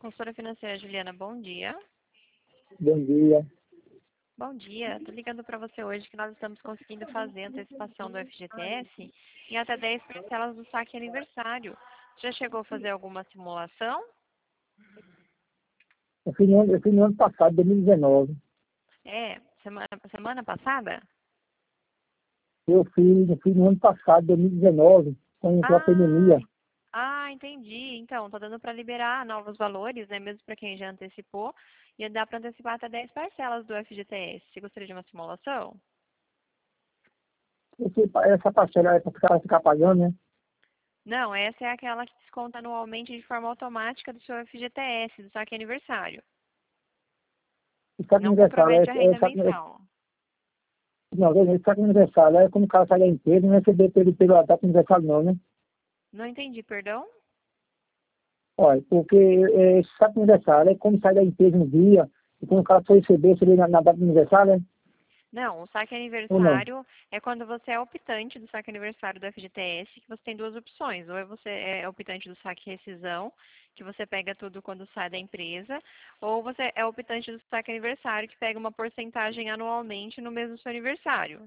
Consultora financeira Juliana, bom dia. Bom dia. Bom dia, estou ligando para você hoje que nós estamos conseguindo fazer a antecipação do FGTS em até 10 parcelas do saque aniversário. Já chegou a fazer alguma simulação? Eu fiz no ano passado, 2019. Semana passada? Eu fiz no ano passado, 2019, quando entrou a pandemia. Entendi. Então, está dando para liberar novos valores, né? Mesmo para quem já antecipou. E dá para antecipar até 10 parcelas do FGTS. Você gostaria de uma simulação? Essa parcela é para ficar pagando, né? Não, essa é aquela que desconta anualmente de forma automática do seu FGTS, do saque aniversário. O saque Não universal compromete a renda mensal. não, o saque universal é como o cara sai da empresa, não receber pelo ataque universal não, né? Não entendi, perdão? Olha, porque esse saque universal é como sai da empresa no dia, e quando o cara for receber na data do aniversário, né? Não, o saque Ou não? aniversário é quando você é optante do saque aniversário do FGTS, que você tem duas opções. Ou você é optante do saque rescisão, que você pega tudo quando sai da empresa, ou você é optante do saque aniversário, que pega uma porcentagem anualmente no mês do seu aniversário.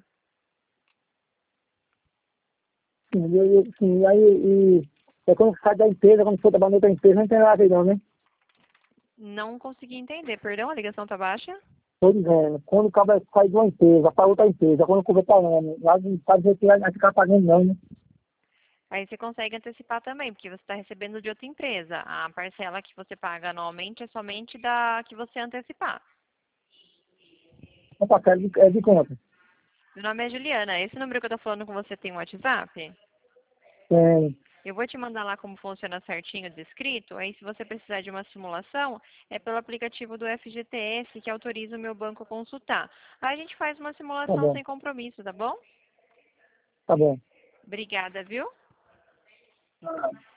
Sim, é quando sai da empresa, quando for trabalhar em outra empresa, não tem nada a ver não, né? Não consegui entender, perdão, a ligação tá baixa? Estou dizendo, quando o cara sai de uma empresa para outra empresa, quando o cara está pagando, lá não sabe dizer que vai ficar pagando não, né? Aí você consegue antecipar também, porque você está recebendo de outra empresa. A parcela que você paga anualmente é somente da que você antecipar. O papel é de conta. Meu nome é Juliana. Esse número que eu estou falando com você tem um WhatsApp? Tem, Eu vou te mandar lá como funciona certinho descrito. Aí, se você precisar de uma simulação, é pelo aplicativo do FGTS que autoriza o meu banco a consultar. Aí a gente faz uma tá simulação bom, sem compromisso, tá bom? tá bom. Obrigada, viu?